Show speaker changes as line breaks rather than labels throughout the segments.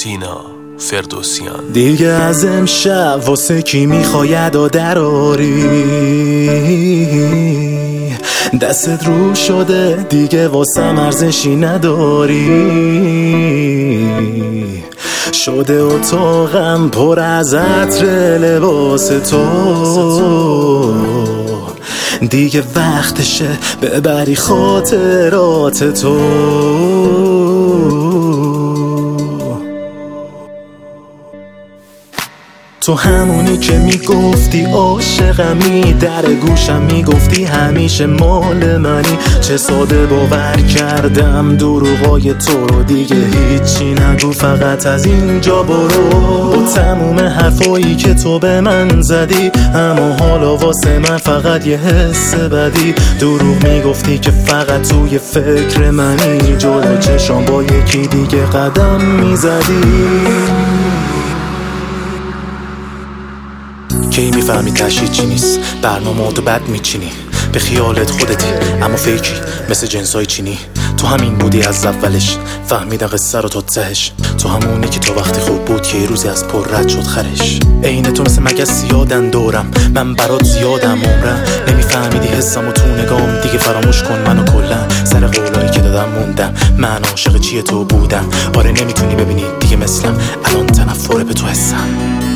سینا فردوسیان.
دیگه از امشب واسه کی میخوای ادا دراری؟ دستت رو شده دیگه واسم ارزشی نداری. شده اتاقم پر از عطر لباس تو، دیگه وقتشه ببری خاطرات تو. تو همونی که میگفتی عاشقمی، در گوشم میگفتی همیشه مال منی. چه ساده باور کردم دروغای تو رو، دیگه هیچی نگو فقط از اینجا برو. با تموم حرفایی که تو به من زدی، اما حالا واسه من فقط یه حس بدی. دروغ میگفتی که فقط توی فکر منی، جلو چشام با یکی دیگه قدم میزدی. کی میفهمی تشهید چی نیست؟ برنامه تو بد میچینی، به خیالت خودتی اما فیکی مثل جنسای چینی. تو همین بودی از اولش، فهمیدم قصه رو تا تهش. تو همونی که تا وقتی خوب بود که یه روزی از پر رد شد خرش. عین تو مثل مگس زیادن دورم، من برات زیادم عمرم. نمیفهمیدی حسم و تو نگام، دیگه فراموش کن منو کلن. سر قولایی که دادم موندم، من عاشق چیه تو بودم. آره نمیتونی ببینی دیگه مثلم، الان تنفر به تو حسم.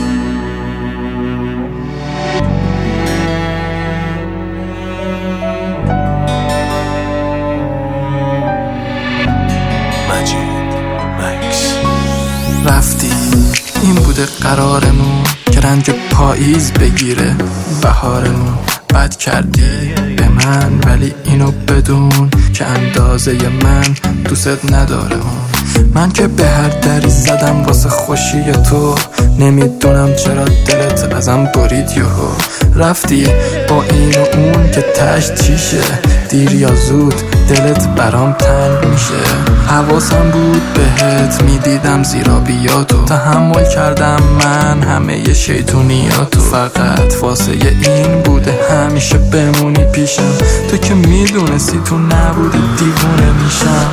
رفتی، این بوده قرارمون که رنج پاییز بگیره بهارمون. بد کردی به من ولی اینو بدون که اندازه من دوست نداره اون. من که به هر دری زدم واسه خوشی تو، نمیدونم چرا دلت ازم برید یهو. رفتی با این و اون که تشت چیشه، دیر یا زود دلت برام تنگ میشه. حواسم بود بهت، میدیدم زیرابیاتو، تحمل کردم من همه شیطونیاتو. فقط واسه این بوده همیشه بمونی پیشم، تو که میدونستی تو نبودی دیوونه میشم.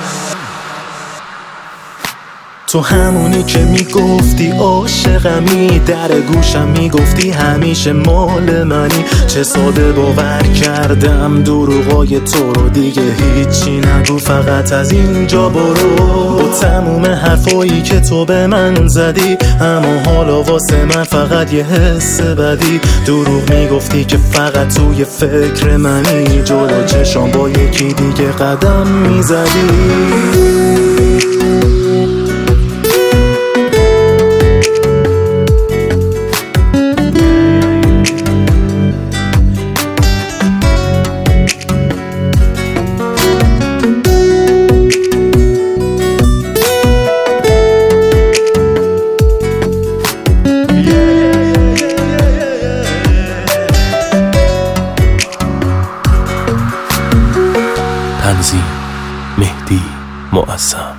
تو همونی که میگفتی عاشقمی، در گوشم میگفتی همیشه مال منی. چه ساده باور کردم دروغای تو رو، دیگه هیچی نگو فقط از اینجا برو. با تموم حرفایی که تو به من زدی، اما حالا واسه من فقط یه حس بدی. دروغ میگفتی که فقط توی فکر منی، جلو چشام با یکی دیگه قدم میزدی.
تنظیم مهدی معظم.